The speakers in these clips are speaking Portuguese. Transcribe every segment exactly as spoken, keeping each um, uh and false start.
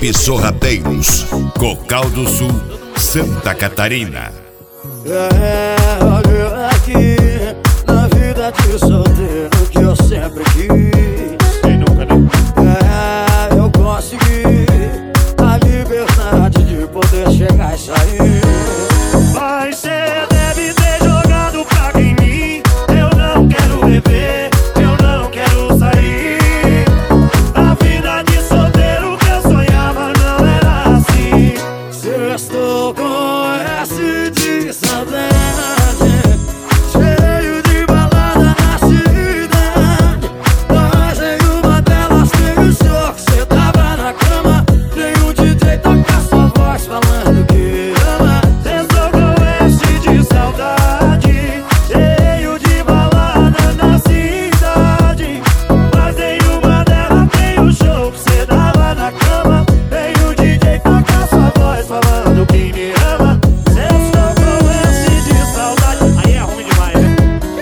Equipe Sorrateiros, Cocal do Sul, Santa Catarina. É, olha aqui, na vida de solteiro que eu sempre quis. Quem nunca, né? É, eu consegui a liberdade de poder chegar e sair. Mas cê deve ter jogado praga em mim. Eu não quero beber, eu não quero sair. A vida de solteiro que eu sonhava não era assim. Se estou com S de saudade, cheio de balada na cidade, mas em uma delas tem o show que cê tava na cama. Tem o D J toca sua voz falando que ama. Estou com S de saudade, cheio de balada na cidade, mas em uma delas tem o show que cê dava na cama. Tem o D J toca sua voz falando que me ama. Estou com S de saudade. Aí é ruim demais, né?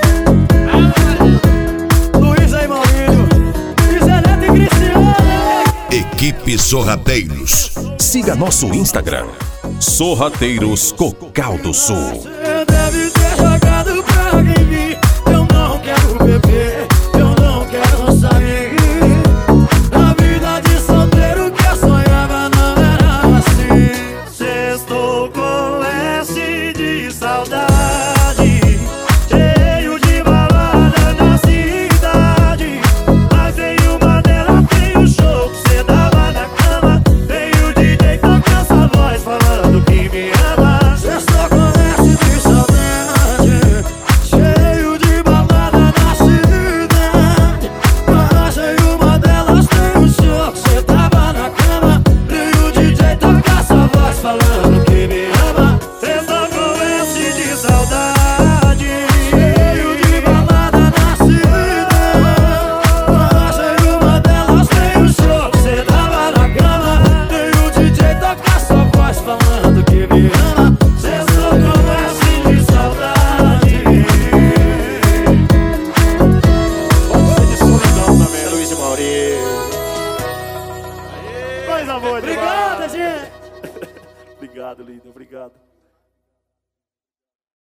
Luiz aí, Maurício, Luiz Neto e Cristiano. Equipe Sorrateiros. Siga nosso Instagram, Sorrateiros Cocal do Sul. Você deve ter jogado praga em mim. Eu não quero beber, eu não quero sair. A vida de solteiro que eu sonhava não era assim. Cê estou com S de saudade, cheio de balada na cidade, mas em uma delas tem o show que cê dava na cama. Tem o D J toca essa voz falando